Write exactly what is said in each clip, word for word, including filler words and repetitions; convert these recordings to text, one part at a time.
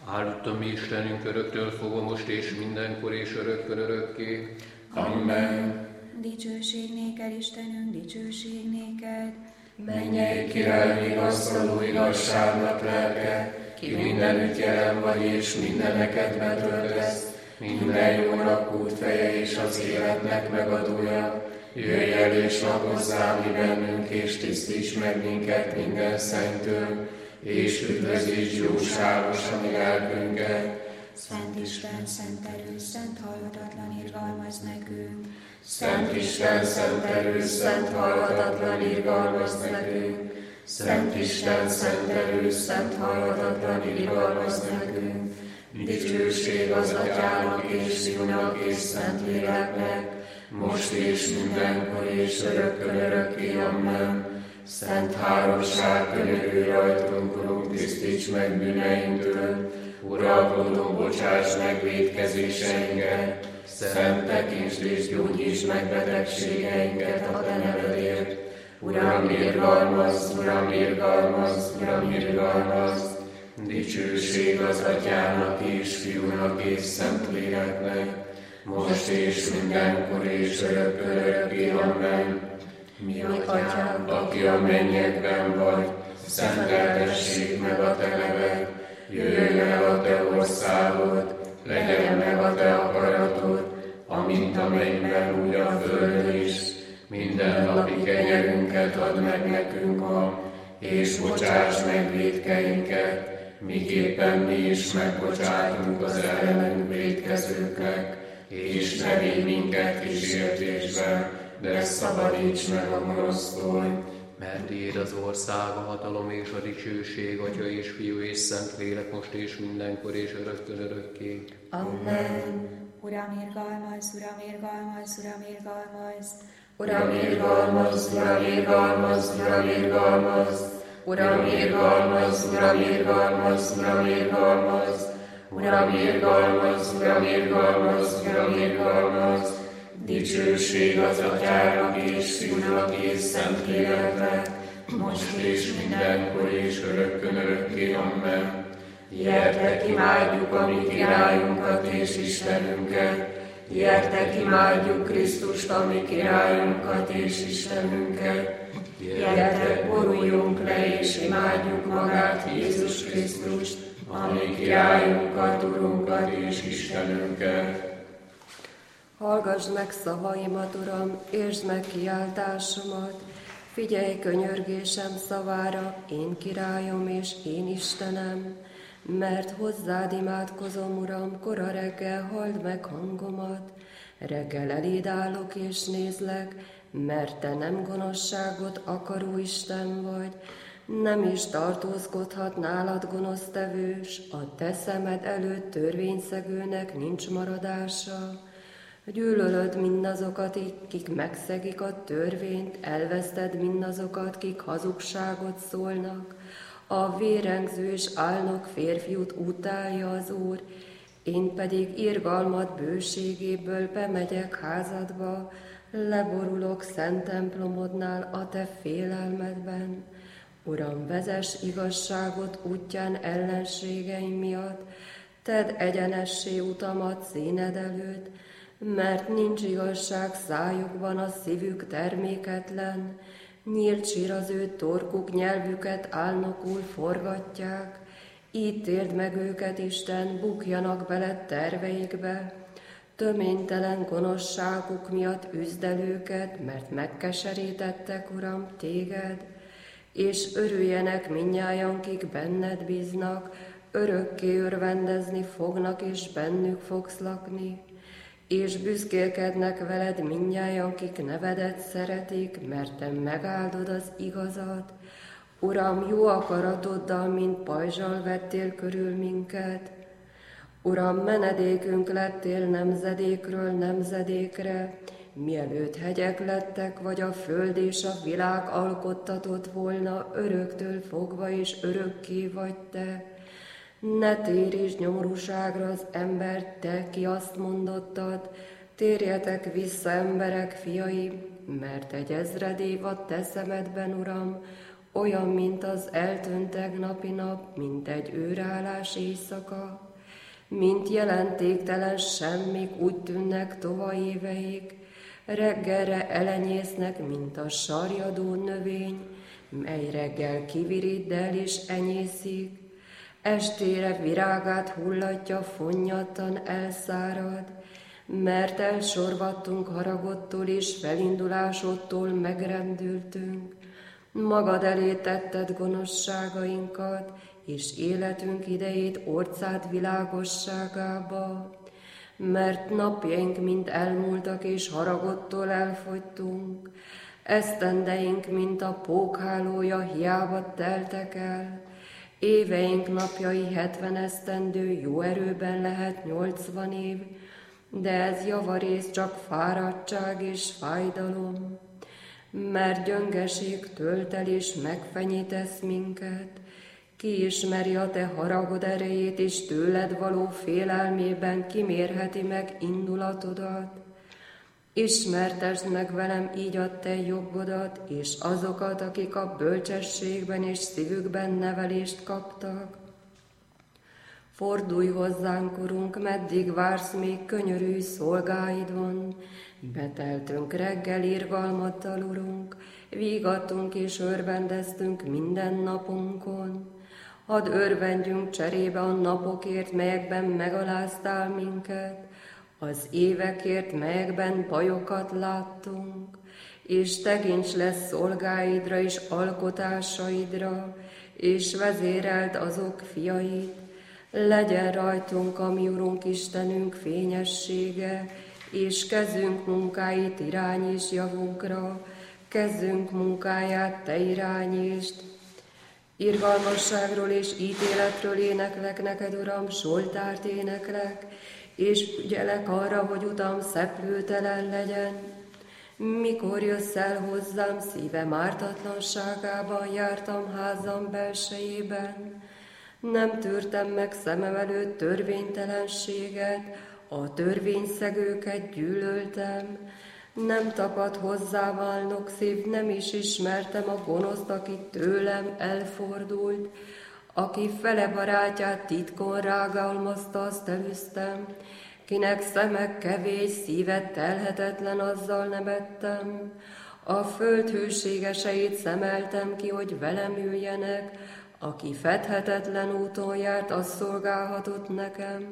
Áldott mi Istenünk öröktől fogva most és mindenkor és örökkön örökké. Amen. Dicsőség néked, Istenünk, dicsőség néked. Mennyei király, vigasztaló igazságnak lelke, ki mindenütt jelen vagy és mindeneket betöltesz, minden jónak útfeje és az életnek megadója. Jöjj el és lakozzál mi bennünk, és tisztíts meg minket minden szentől, és üdvözíts jóságos a mi lelkünket. Szent Isten, szent erő, szent halhatatlan irgalmaz nekünk. Szent Isten, szent erő, szent halhatatlan irgalmaz nekünk. Szent Isten, szent erő, szent halhatatlan irgalmaz nekünk. Dicsőség az Atyának és Fiúnak és Szentléleknek, most és mindenkor és örökkön örökké. Amen. Szent háromság, könyörülj rajtunk, Urunk, tisztíts meg bűneinktől, uralkodó, bocsáss meg vétkezéseinket, szent tekintsd és gyógyítsd meg betegségeinket a te nevedért. Uram, irgalmazz, Uram, irgalmazz, Uram, irgalmazz. Dicsőség az Atyának és Fiúnak és Szentléleknek, most és mindenkor és örökkön örökké. Amen. Mi Atyánk, aki a mennyekben vagy, szenteltessék meg a te neved, jöjjön el a te országod, legyen meg a te akaratod, amint a mennyben, úgy a földön is. Minden napi kenyerünket add meg nekünk ma, és bocsáss meg vétkeinket, miképpen mi is megbocsátunk az ellenünk vétkezőknek, és ne védj minket kísértésbe, de szabadíts meg a gonosztól. Mert tiéd az ország, a hatalom és a dicsőség, Atya és Fiú és Szentlélek, most és mindenkor és örökkön örökké. Amen. Uram, irgalmazz, Uram, irgalmazz, Uram, irgalmazz. Uram, irgalmazz, Uram, irgalmazz, Uram, irgalmazz. Uram, irgalmazz, Uram, irgalmazz, Uram, irgalmazz. Uram, irgalmazz, Uram, irgalmazz, Uram, irgalmazz. Dicsőség az Atyának és Fiúnak és Szentléleknek, most és mindenkor és örökkön örökké. Amen. Gyertek, imádjuk a mi királyunkat és Istenünket, gyertek, imádjuk Krisztust, a mi királyunkat és Istenünket, gyertek, boruljunk le és imádjuk magát, Jézus Krisztust, a mi királyunkat, Urunkat és Istenünket. Hallgass meg szavaimat, Uram, értsd meg kiáltásomat, figyelj könyörgésem szavára, én királyom és én Istenem, mert hozzád imádkozom, Uram, kora reggel halld meg hangomat, reggel eléd állok és nézlek, mert te nem gonoszságot akaró Isten vagy, nem is tartózkodhat nálad gonosztevős, a te szemed előtt törvényszegőnek nincs maradása. Gyűlölöd mindazokat, kik megszegik a törvényt, elveszted mindazokat, kik hazugságot szólnak. A vérengző és álnok férfiút utálja az Úr, én pedig irgalmad bőségéből bemegyek házadba, leborulok szent templomodnál a te félelmedben. Uram, vezess igazságot útján ellenségeim miatt, tedd egyenessé utamat színed előtt, mert nincs igazság szájukban, a szívük terméketlen, nyílt sír az ő torkuk, nyelvüket álnokul forgatják, így térd meg őket, Isten, bukjanak bele terveikbe, töménytelen gonoszságuk miatt üzd el őket, mert megkeserítettek, Uram, téged, és örüljenek mindnyájan, kik benned bíznak, örökké örvendezni fognak, és bennük fogsz lakni. És büszkélkednek veled mindnyájan, kik nevedet szeretik, mert te megáldod az igazat. Uram, jó akaratoddal, mint pajzsal vettél körül minket. Uram, menedékünk lettél nemzedékről nemzedékre, mielőtt hegyek lettek, vagy a föld és a világ alkottatott volna, öröktől fogva és örökké vagy te. Ne térítsd nyomorúságra az embert, te, ki azt mondottad, térjetek vissza, emberek fiai, mert egy ezred év a te szemedben, Uram, olyan, mint az eltűnt tegnapi nap, mint egy őrállás éjszaka, mint jelentéktelen semmik úgy tűnnek tova éveik, reggelre elenyésznek, mint a sarjadó növény, mely reggel kiviriddel és enyészik, estére virágát hullatja, fonnyattan elszárad, mert elsorvadtunk haragodtól és felindulásodtól megrendültünk. Magad elé tetted gonoszságainkat, és életünk idejét orcád világosságába, mert napjaink mind elmúltak, és haragodtól elfogytunk. Esztendeink, mint a pókhálója, hiába teltek el. Éveink napjai hetven esztendő, jó erőben lehet nyolcvan év, de ez javarész csak fáradtság és fájdalom, mert gyöngeség tölt el és megfenyítesz minket. Ki ismeri a te haragod erejét, és tőled való félelmében kimérheti meg indulatodat? Ismertesd meg velem így a te joggodat, és azokat, akik a bölcsességben és szívükben nevelést kaptak. Fordulj hozzánk, Urunk, meddig vársz még könyörülj szolgáidon? Beteltünk reggel irgalmattal, Urunk, vígattunk és örvendeztünk minden napunkon. Hadd örvendjünk cserébe a napokért, melyekben megaláztál minket, az évekért, melyekben bajokat láttunk, és tekints lesz szolgáidra és alkotásaidra, és vezéreld azok fiait. Legyen rajtunk, a mi Urunk Istenünk fényessége, és kezünk munkáit irányíts javunkra, kezünk munkáját te irányítsd. Irgalmasságról és ítéletről éneklek neked, Uram, Zsoltárt éneklek, és ügyelek arra, hogy utam szeplőtelen legyen. Mikor jössz el hozzám, szívem ártatlanságában jártam házam belsejében. Nem tűrtem meg szemem előtt törvénytelenséget, a törvényszegőket gyűlöltem. Nem tapad hozzá válnok szív, nem is ismertem a gonoszt, aki tőlem elfordult. Aki fele barátját titkon rágalmazta, azt elűztem. Kinek szemek kevés, szíve telhetetlen, azzal nevettem. A föld hűségeseit szemeltem ki, hogy velem üljenek. Aki fedhetetlen úton járt, az szolgálhatott nekem.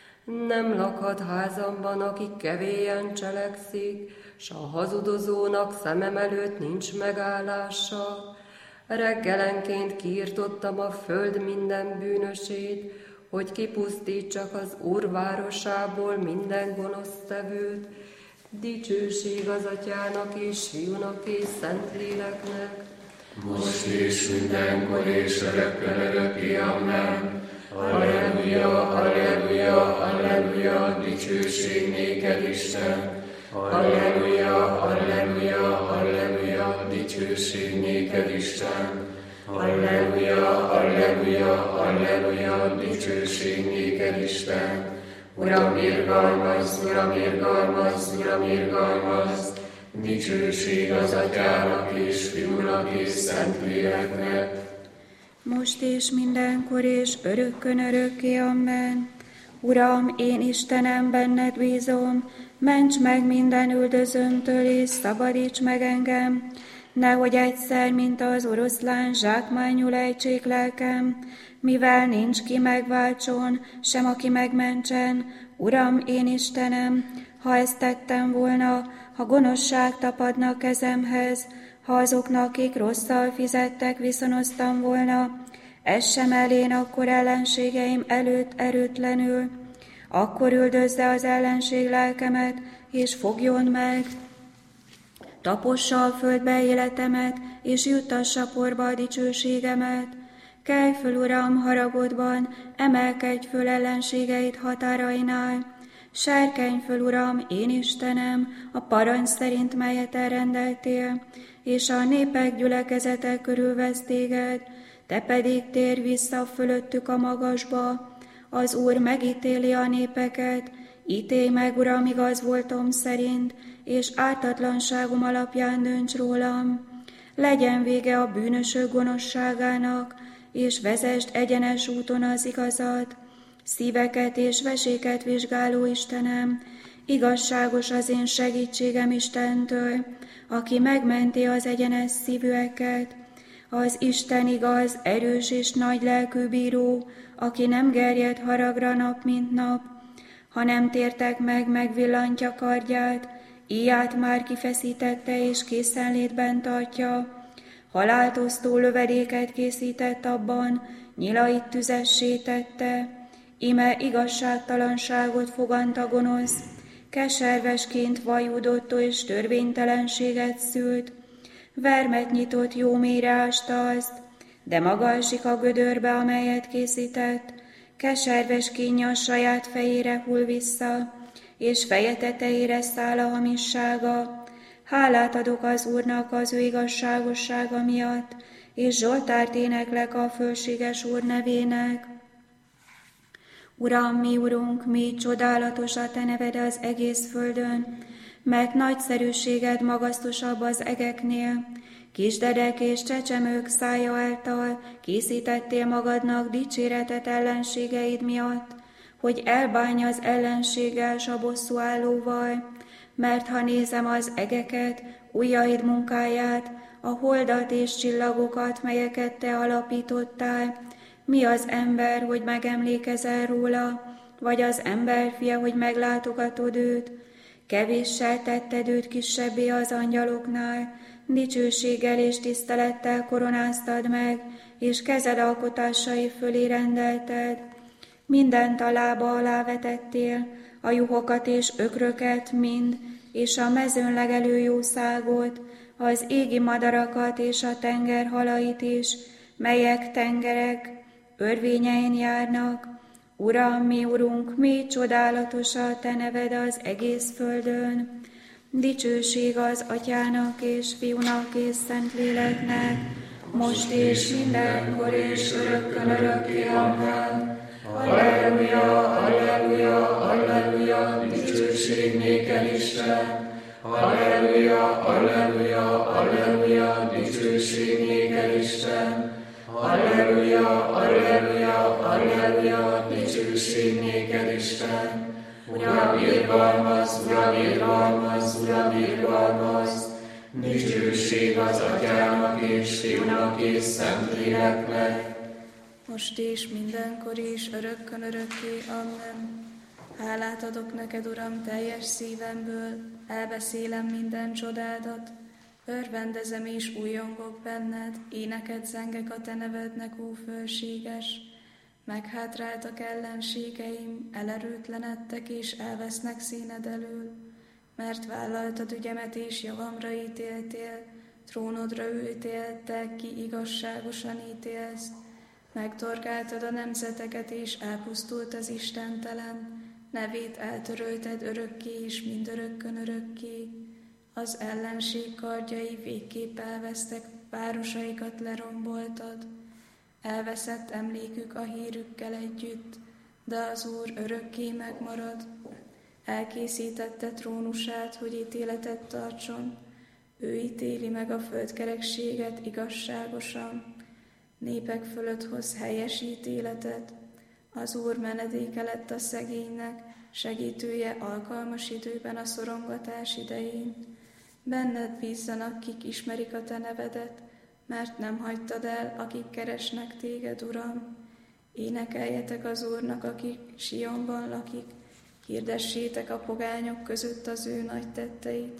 Nem lakhat házamban, aki kevélyen cselekszik, s a hazudozónak szemem előtt nincs megállása. Reggelenként kiirtottam a föld minden bűnösét, hogy kipusztítsak az Úr városából minden gonosztevőt. Dicsőség az Atyának és Fiúnak és Szentléleknek, most és mindenkor és örökkön örökké. Amen. Alleluja, alleluja, alleluja, dicsőség néked, Isten. Alleluja, alleluja, alleluja, dicsőség néked, Isten. Alleluja, alleluja, alleluja, dicsőség néked, Isten. Uram, irgalmazz, Uram, irgalmazz, Uram, irgalmazz, dicsőség az Atyának és Fiúnak és Szentléleknek, most és mindenkor és örökkön örökké. Amen. Uram, én Istenem, benned bízom, ments meg minden üldözőmtől, és szabadíts meg engem, nehogy egyszer, mint az oroszlán, zsákmányul ejtsék lelkem, mivel nincs ki megváltson, sem aki megmentsen. Uram, én Istenem, ha ezt tettem volna, ha gonoszság tapadna kezemhez, ha azoknak, akik rosszal fizettek, viszonoztam volna, ez sem elén akkor ellenségeim előtt erőtlenül, akkor üldözze az ellenség lelkemet, és fogjon meg. Tapossa a földbe életemet, és juttassa porba a dicsőségemet. Kelj föl, Uram, haragodban, emelkedj föl ellenségeid határainál. Serkenj föl, Uram, én Istenem, a parancs szerint, melyet elrendeltél, és a népek gyülekezete körülvesz téged, te pedig térj vissza fölöttük a magasba. Az Úr megítéli a népeket, ítélj meg, Uram, igaz voltom szerint, és ártatlanságom alapján dönts rólam. legyen vége a bűnösök gonoszságának, és vezesd egyenes úton az igazat. Szíveket és veséket vizsgáló Istenem, igazságos az én segítségem Istentől, aki megmenti az egyenes szívűeket. Az Isten igaz, erős és nagy lelkű bíró, aki nem gerjed haragra nap, mint nap. Ha nem tértek meg, megvillantja kardját, íját már kifeszítette és készenlétben tartja. Haláltosztó lövedéket készített abban, nyilait tüzessé tette. Ime igazságtalanságot fogant a gonosz, keservesként vajúdottó és törvénytelenséget szült. Vermet nyitott, jó mélyre ásta azt, de maga esik a gödörbe, amelyet készített. Keserves kínja a saját fejére hull vissza, és feje tetejére száll a hamissága. Hálát adok az Úrnak az ő igazságossága miatt, és Zsoltárt éneklek a fölséges Úr nevének. Uram, mi Urunk, mi csodálatos a Te neved az egész földön, mert nagyszerűséged magasztosabb az egeknél. Kisdedek és csecsemők szája által készítettél magadnak dicséretet ellenségeid miatt, hogy elbánj az ellenséggel s a bosszúállóval. Mert ha nézem az egeket, ujjaid munkáját, a holdat és csillagokat, melyeket Te alapítottál, mi az ember, hogy megemlékezel róla, vagy az emberfia, hogy meglátogatod őt? Kevéssel tetted őt kisebbé az angyaloknál, dicsőséggel és tisztelettel koronáztad meg, és kezed alkotásai fölé rendelted. Mindent a lába alá vetettél, a juhokat és ökröket mind, és a mezőn legelő jószágot, az égi madarakat és a tenger halait is, melyek tengerek örvényein járnak. Uram, mi Urunk, mi csodálatos a Te neved az egész földön. Dicsőség az Atyának és Fiúnak és Szentléleknek, most és mindenkor és örökkön örökké. Amen. Halleluja, halleluja, halleluja, dicsőség néked Isten. Halleluja, halleluja, halleluja, dicsőség néked Isten. Halleluja, halleluja, halleluja, dicsőség néked Isten. Uram, irgalmaz, Uram, irgalmaz, Uram, irgalmaz, dicsőség az Atyának és Fiúnak és Szentléleknek, most és mindenkor is, örökkön örökké. Amen. Hálát adok neked, Uram, teljes szívemből, elbeszélem minden csodádat, örvendezem és újongok benned, éneket zengek a Te nevednek, ó fölséges. Meghátráltak ellenségeim, elerőtlenedtek és elvesznek színed elől, mert vállaltad ügyemet és javamra ítéltél, trónodra ültél, te, ki igazságosan ítélsz. Megtorgáltad a nemzeteket és elpusztult az istentelen, nevét eltörölted örökké és mindörökkön örökké. Az ellenség kardjai végképp elvesztek, városaikat leromboltad. Elveszett emlékük a hírükkel együtt, de az Úr örökké megmarad. Elkészítette trónusát, hogy ítéletet tartson. Ő ítéli meg a földkerekséget igazságosan. Népek fölött hoz helyes ítéletet. Az Úr menedéke lett a szegénynek, segítője alkalmas időben a szorongatás idején. Benned bízzanak, kik ismerik a Te nevedet, mert nem hagytad el, akik keresnek Téged, Uram. Énekeljetek az Úrnak, aki Sionban lakik, hirdessétek a pogányok között az ő nagy tetteit.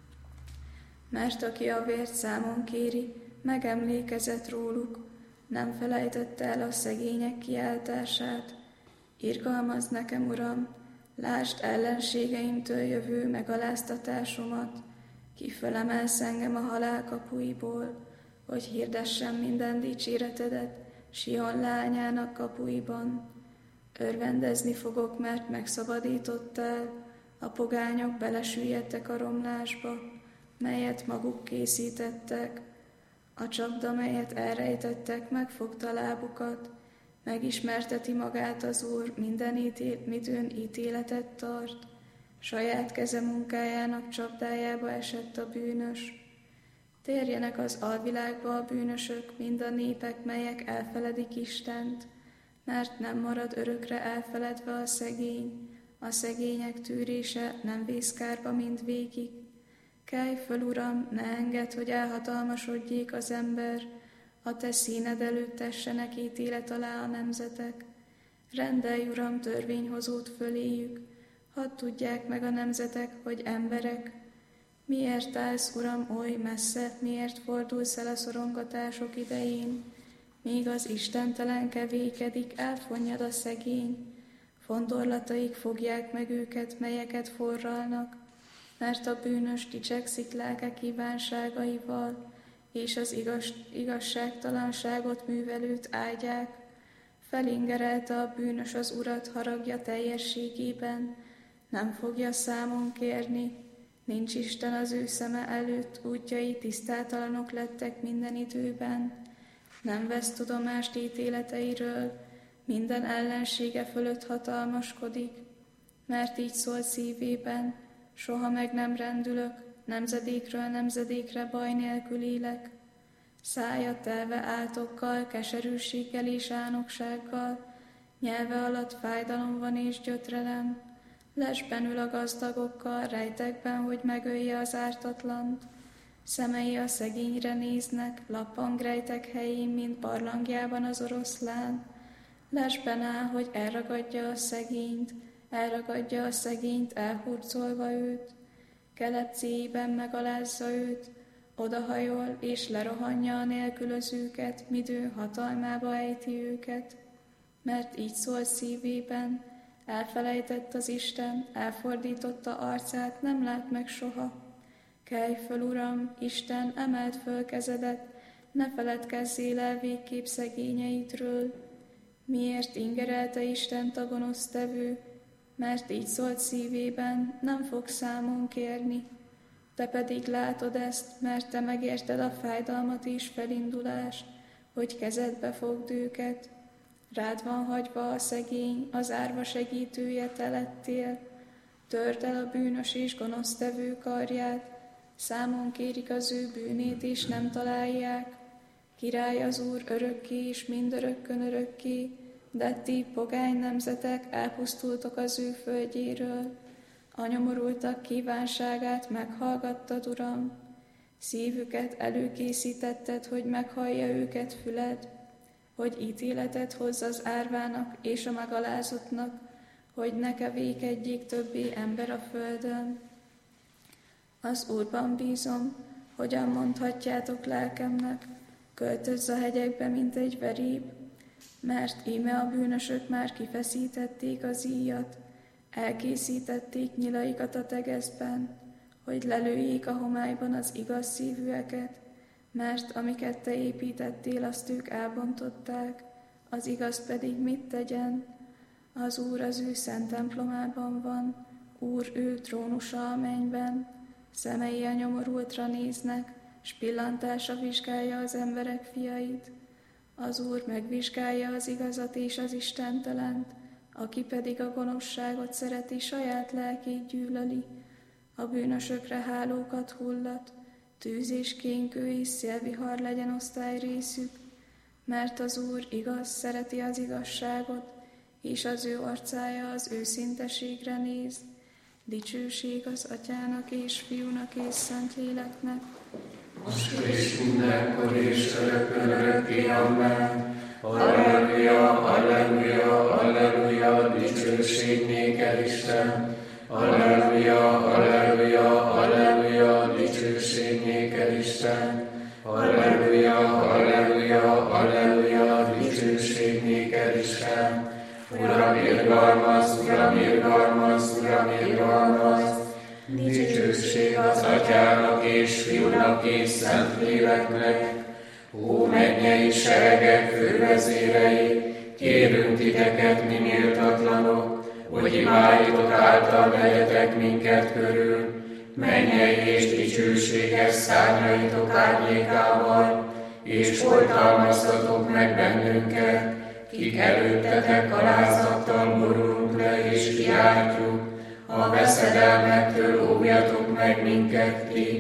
Mert aki a vért számon kéri, megemlékezett róluk, nem felejtette el a szegények kiáltását. Irgalmazz nekem, Uram, lásd ellenségeimtől jövő megaláztatásomat, ki fölemelsz engem a halál kapuiból, hogy hirdessem minden dicséretedet Sion lányának kapuiban. Örvendezni fogok, mert megszabadítottál, a pogányok belesüllyedtek a romlásba, melyet maguk készítettek. A csapda, melyet elrejtettek, megfogta lábukat, megismerteti magát az Úr, minden ítél, midőn ítéletet tart. Saját keze munkájának csapdájába esett a bűnös. Térjenek az alvilágba a bűnösök, mind a népek, melyek elfeledik Istent, mert nem marad örökre elfeledve a szegény, a szegények tűrése nem vészkárba mind végig. Kelj föl, Uram, ne engedd, hogy elhatalmasodjék az ember, a te színed előtt tessenek ítélet alá a nemzetek. Rendelj, Uram, törvényhozót föléjük, hadd tudják meg a nemzetek, hogy emberek. Miért állsz, Uram, oly messze, miért fordulsz el a szorongatások idején? Míg az istentelen kevékedik, elfonnyad a szegény. Fondorlataik fogják meg őket, melyeket forralnak, mert a bűnös dicsekszik lelke kívánságaival, és az igaz, igazságtalanságot művelőt áldják. Felingerelte a bűnös az Urat haragja teljességében, nem fogja számon kérni. Nincs Isten az ő szeme előtt, útjai tisztátalanok lettek minden időben. Nem vesz tudomást ítéleteiről, minden ellensége fölött hatalmaskodik, mert így szól szívében, soha meg nem rendülök, nemzedékről nemzedékre baj nélkül élek. Szája telve áltokkal, keserűséggel és ánoksággal, nyelve alatt fájdalom van és gyötrelem. Lesben ül a gazdagokkal, rejtekben, hogy megölje az ártatlant. Szemei a szegényre néznek, lappang rejtek helyén, mint barlangjában az oroszlán. Lesben áll, hogy elragadja a szegényt, elragadja a szegényt, elhurcolva őt. Kelepcéjében megalázza őt, odahajol és lerohanja a nélkülözőket, midő hatalmába ejti őket. Mert így szól szívében, elfelejtett az Isten, elfordította arcát, nem lát meg soha. Kelj föl, Uram, Isten, emeld föl kezedet, ne feledkezzél el végképp szegényeidről. Miért ingerelte Istent a gonosztevő? Mert így szólt szívében, nem fog számon kérni. Te pedig látod ezt, mert te megérted a fájdalmat és felindulást, hogy kezedbe fogd őket. Rád van hagyva a szegény, az árva segítője te lettél. Törd el a bűnös és gonosztevő karját, számon kérik az ő bűnét és nem találják. Király az Úr örökké és mindörökkön örökké, de ti, pogány nemzetek, elpusztultok az ő földjéről. A nyomorultak kívánságát meghallgattad, Uram. Szívüket előkészítetted, hogy meghallja őket füled, hogy ítéletet hozz az árvának és a megalázottnak, hogy ne kevékedjék többé ember a földön. Az Úrban bízom, hogyan mondhatjátok lelkemnek, költözz a hegyekbe, mint egy veréb, mert íme a bűnösök már kifeszítették az íjat, elkészítették nyilaikat a tegezben, hogy lelőjék a homályban az igaz szívűeket, mert amiket te építettél, azt ők elbontották, az igaz pedig mit tegyen? Az Úr az ő szent templomában van, Úr ő trónusa a mennyben, szemei a nyomorultra néznek, s pillantása vizsgálja az emberek fiait. Az Úr megvizsgálja az igazat és az istentelent, aki pedig a gonoszságot szereti, saját lelkét gyűlöli. A bűnösökre hálókat hullat, tűz és kénkő és szélvihar legyen osztály részük, mert az Úr igaz, szereti az igazságot, és az ő arcája az őszinteségre néz. Dicsőség az Atyának és Fiúnak és Szentléleknek, most és mindenkor és örökkön örökké, amen. Alleluja, alleluja, alleluja, dicsőség néked, Isten. Alleluja, alleluja, alleluja, dicsőség néked, Isten. Alleluja, alleluja, alleluja, dicsőség néked, Isten. Uram, irgalmaz, Uram, irgalmaz, Uram, irgalmaz. Dicsőség az Atyának és Fiúnak és Szentléleknek. Ó, mennyei seregek fővezérei, kérünk titeket, mi méltatlanok, hogy imáitok által vegyetek minket körül, mennyei és dicsőséges szárnyaitok árnyékával, és oltalmaztatok meg bennünket, kik előttetek alázattal borulunk le és kiáltjuk, a veszedelmektől óvjatok meg minket ti,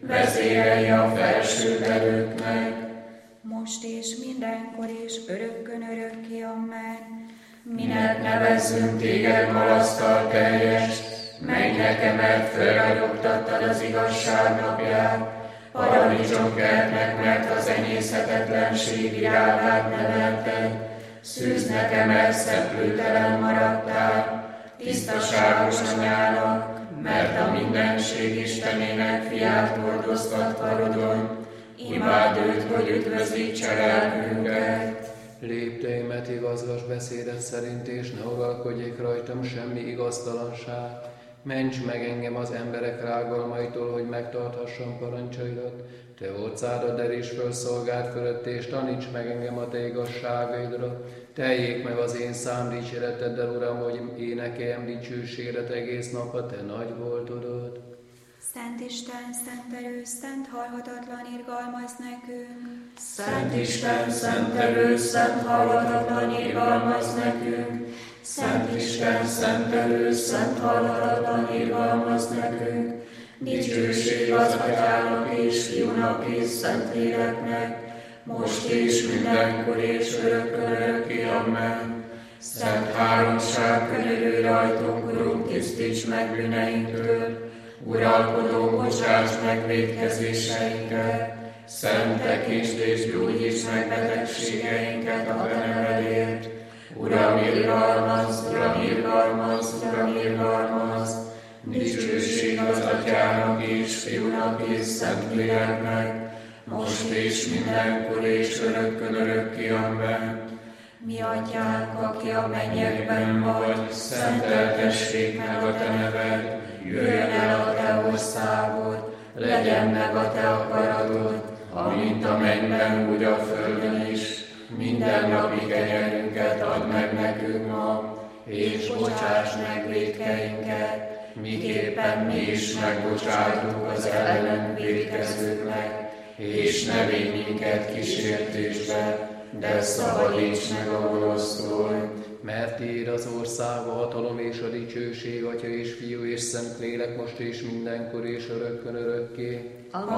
vezérelj a felső erőknek. Most és mindenkor és örökkön örökké, amen. Minek nevezzünk téged malasztal teljes, mennyek emelt fölragyogtattad az igazság napját, paradicsomkertnek, mert az enyészhetetlenség virágát nevelted, szűznek emelt szeplőtelen maradtál, tisztaságos anyának, mert a mindenség Istenének fiát hordoztat karodon, imádd őt, hogy üdvözítse lelkünket. Lépteimet igazgas beszédet szerint, és ne uralkodjék rajtam semmi igaztalanság. Ments meg engem az emberek rágalmaitól, hogy megtarthassam parancsaidat. Te orcádat derés föl szolgáld fölött, és taníts meg engem a te igazságaidra. Teljék meg az én szám dicséreteddel, Uram, hogy énekeljem dicsőséget egész nap a te nagy voltodat. Szent Isten, szent erő, szent halhatatlan, irgalmaz nekünk. Szent Isten, szent erő, szent halhatatlan, irgalmaz nekünk. Szent Isten, szent erő, szent halhatatlan, irgalmaz nekünk. Dicsőség az Atyának és Fiúnak és Szentléleknek, most és mindenkor és örökkön örökké, amen. Szent háromság, könyörülj rajtunk, Urunk, tisztíts meg bűneinktől. Uralkodó, bocsáss meg vétkezéseinket, Szent tekintsd és gyógyíts meg betegségeinket a te nevedért. Uram, irgalmaz, Uram, irgalmaz, Uram, irgalmaz, dicsőség az Atyának és Fiúnak és Szentléleknek, most és mindenkor és örökkön örökké, amen. Mi Atyánk, aki a mennyekben vagy, szenteltessék meg a te neved, jöjjön el a te országod, legyen meg a te akaratod, amint a mennyben, úgy a földön is. Minden napi kenyerünket add meg nekünk ma, és bocsáss meg vétkeinket, miképpen mi is megbocsátunk az ellenünk vétkezőknek, és ne védj minket kísértésbe, de szabadíts meg a gonosztól. Mert tiéd az ország, a hatalom és a dicsőség, Atya és Fiú és Szentlélek, most és mindenkor és örökkön örökké.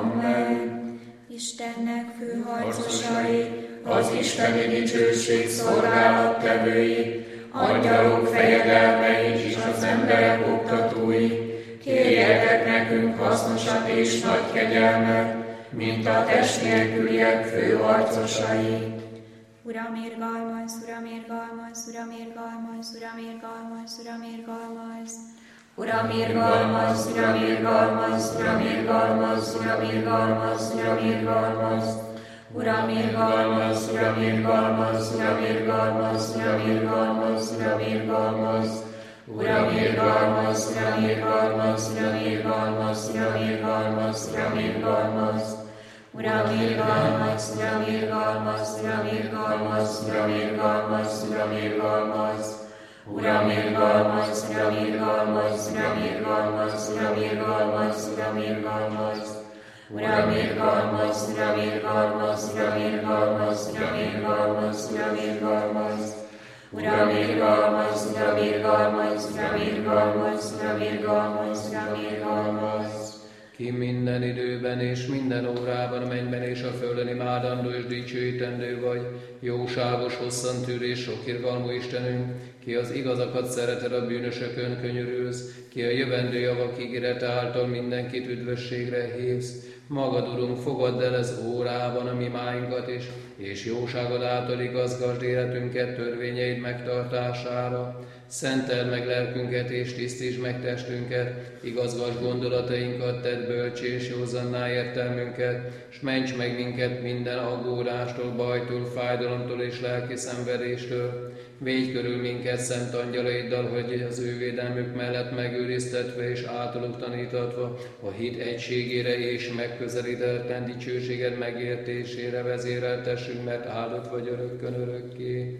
Amen. Istennek fő harcosai, az isteni dicsőség szolgálattevői, angyalok fejedelmei és az emberek oktatói, kérjetek nekünk hasznosat és nagy kegyelmet, mint a test nélküliek fő harcosai. Uram, irgalmaz, Uram, irgalmaz, Uram, irgalmaz, Uram, irgalmaz, Uram, irgalmaz. Uram, irgalmaz, Uram, irgalmaz, Uram, irgalmaz, Uram, irgalmaz, Uram, irgalmaz. Uram, irgalmaz, Uram, irgalmaz, Uram, irgalmaz, Uram, irgalmaz, Uram, irgalmaz. Uram, irgalmaz, Uram, irgalmaz, Uram, irgalmaz, Uram, irgalmaz, Uram, irgalmaz. Uram, irgalmaz, Uram, irgalmaz, Uram, irgalmaz, Uram, irgalmaz, Uram, irgalmaz. Uram, irgalmaz, Uram, irgalmaz, Uram, irgalmaz, Uram, irgalmaz, Uram, irgalmaz. Uram, irgalmaz, Uram, irgalmaz, Uram, irgalmaz, Uram, irgalmaz, Uram, irgalmaz. Uram, irgalmaz, Uram, irgalmaz, Uram, irgalmaz, Uram, irgalmaz, Uram, irgalmaz. Ki minden időben és minden órában a mennyben és a földön imádandó és dicsőítendő vagy, jóságos, hosszantűrő és sok irgalmú Istenünk, ki az igazakat szereted, a bűnösökön könyörülsz, ki a jövendő javak ígérete által mindenkit üdvösségre hívsz. Magad, Urunk, fogadd el ez órában a mi máinkat is, és jóságod által igazgasd életünket törvényeid megtartására. Szenteld meg lelkünket és tisztítsd meg testünket, igazgasd gondolatainkat, tedd bölcsé és józanná értelmünket, s ments meg minket minden aggódástól, bajtól, fájdalomtól és lelki szenvedéstől. Védj körül minket szent angyalaiddal, hogy az ő védelmük mellett megőriztetve és általuk tanítatva a hit egységére és megközelítetlen dicsőséged megértésére vezéreltessünk, mert áldott vagy örökkön örökké.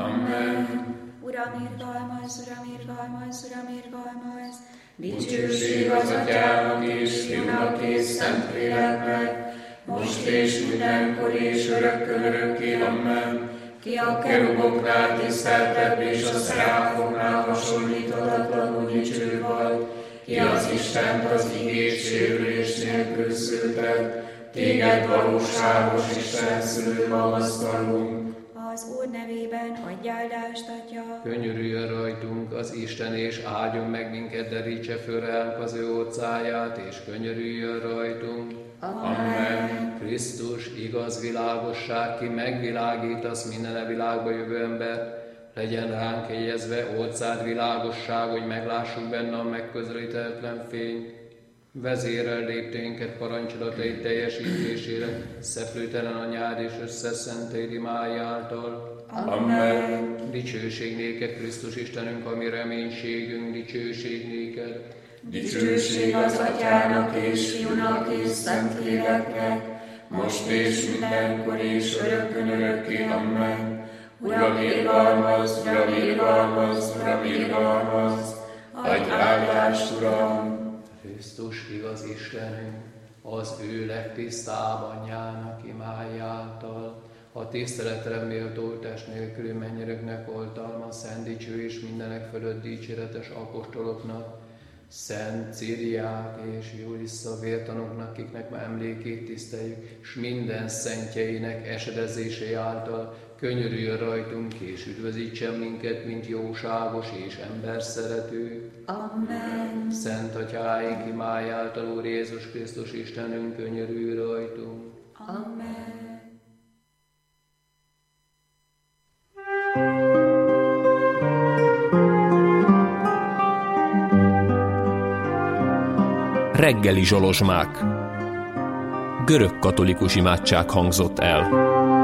Amen. Uram, irgalmaz, Uram, irgalmaz, Uram, irgalmaz. Dicsőség az Atyának és Fiúnak és Szentléleknek, most és mindenkor és örökkön örökké, amen. Ki a keruboknál tiszteltebb és a szeráfoknál hasonlíthatatlanul dicső vagy, ki az Istent az igés sérülés nélkül szülted, téged valóságos Isten szülő magasztalunk. Az Úr nevében adj áldást, Atya. Könyörüljön rajtunk az Isten, és áldjon meg minket, derítse föl ránk az ő orcáját, és könyörüljön rajtunk. Amen. Krisztus, igaz világosság, ki megvilágítasz minden a világba jövő ember, legyen ránk jegyezve orcád világosság, hogy meglássuk benne a megközelíthetetlen fényt. Vezérel lépténket parancsolatait teljesítésére, szeplőtelen anyád és összeszenteld imáj által. Amen. Dicsőség néked, Krisztus Istenünk, ami reménységünk, dicsőség néked. Dicsőség az Atyának és Fiúnak és Szentléleknek, most és mindenkor és örökkön örökké. Amen. Uram, irgalmazz, Uram, irgalmazz, Uram, irgalmazz, adj áldást, Uram. Krisztus igaz Istenünk, az ő legtisztább anyjának imáj által, a tiszteletre méltó test nélküli mennyöröknek oltalma, szent dicső és mindenek fölött dicséretes apostoloknak, Szent Ciriák és Julissa vértanúknak, kiknek ma emlékét tiszteljük, és minden szentjeinek esedezése által könyörüljön rajtunk, és üdvözítsen minket, mint jóságos és emberszerető. Amen. Szent Atyáink imáj által, Úr Jézus Krisztus Istenünk, könyörülj rajtunk. Amen. Reggeli zsolozsmák. Görög katolikus imádság hangzott el.